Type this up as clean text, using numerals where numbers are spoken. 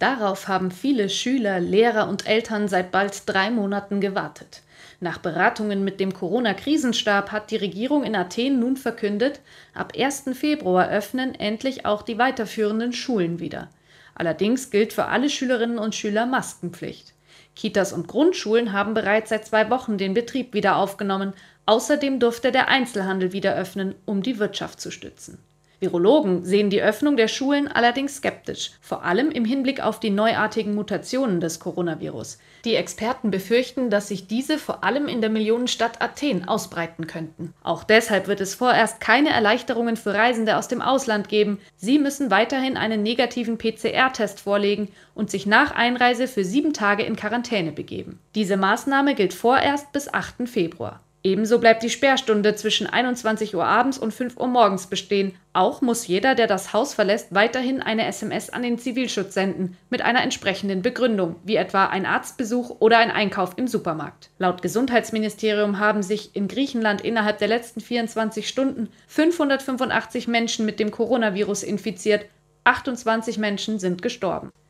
Darauf haben viele Schüler, Lehrer und Eltern seit bald 3 Monaten gewartet. Nach Beratungen mit dem Corona-Krisenstab hat die Regierung in Athen nun verkündet, ab 1. Februar öffnen endlich auch die weiterführenden Schulen wieder. Allerdings gilt für alle Schülerinnen und Schüler Maskenpflicht. Kitas und Grundschulen haben bereits seit 2 Wochen den Betrieb wieder aufgenommen. Außerdem durfte der Einzelhandel wieder öffnen, um die Wirtschaft zu stützen. Virologen sehen die Öffnung der Schulen allerdings skeptisch, vor allem im Hinblick auf die neuartigen Mutationen des Coronavirus. Die Experten befürchten, dass sich diese vor allem in der Millionenstadt Athen ausbreiten könnten. Auch deshalb wird es vorerst keine Erleichterungen für Reisende aus dem Ausland geben. Sie müssen weiterhin einen negativen PCR-Test vorlegen und sich nach Einreise für 7 Tage in Quarantäne begeben. Diese Maßnahme gilt vorerst bis 8. Februar. Ebenso bleibt die Sperrstunde zwischen 21 Uhr abends und 5 Uhr morgens bestehen. Auch muss jeder, der das Haus verlässt, weiterhin eine SMS an den Zivilschutz senden, mit einer entsprechenden Begründung, wie etwa ein Arztbesuch oder ein Einkauf im Supermarkt. Laut Gesundheitsministerium haben sich in Griechenland innerhalb der letzten 24 Stunden 585 Menschen mit dem Coronavirus infiziert, 28 Menschen sind gestorben.